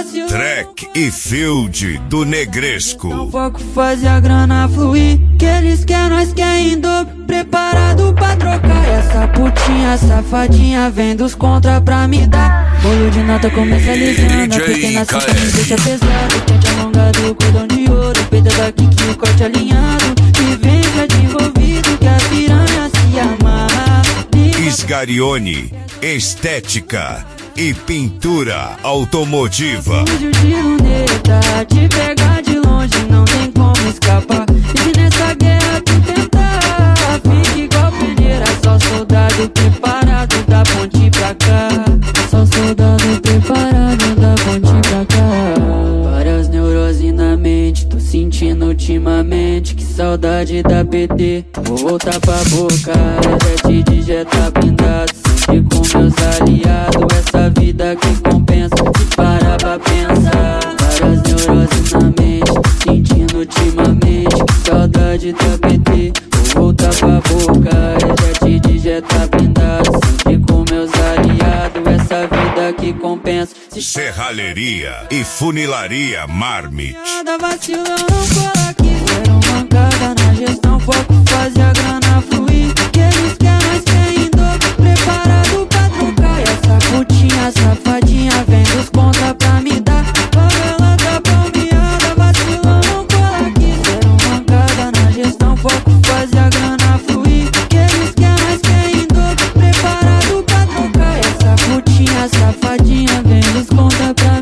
vacilando. Track e Field do Negresco. Não foco fazer a grana fluir, que eles querem, nós quer em dobro. Preparado pra trocar. E essa putinha safadinha vem dos contra pra me dar. Bolo de nota começa alisando, a pequena cinta me deixa pesado. Quente alongado, cordão de ouro, peita daqui que o corte alinhado. E vem já de envolvido que a piranha se amarra. Sgarione, estética e pintura automotiva. Sujo de luneta, te pegar de longe não tem como escapar. E nessa guerra tu tentar, fica igual peneira. Só soldado preparado da ponte pra cá. Só soldado preparado da ponte pra cá. Várias neuroses na mente, tô sentindo ultimamente. Que saudade da PT, vou voltar pra boca. Jet de tá blindado, sempre com meus aliados. Essa vida que compensa, se parar pra pensar. Várias neuroses na mente, tô sentindo ultimamente. Que saudade da PT, vou voltar pra boca. Jet de tá blindado, sempre com meus aliados. Essa vida que compensa. Serralheria e funilaria Marmit. Nada vacilão, não cola aqui. Quero mancada na gestão, foco fazer a grana fluir. Que eles querem, nós quer em dobro. Preparado pra trocar. E essa putinha safadinha vem dos contra pra me dar. Favela tá palmeada, vacilão, não cola aqui. Quero mancada na gestão, foco fazer a grana fluir. Que eles querem, nós quer em dobro. Preparado pra trocar. E essa putinha safadinha vem dos contra pra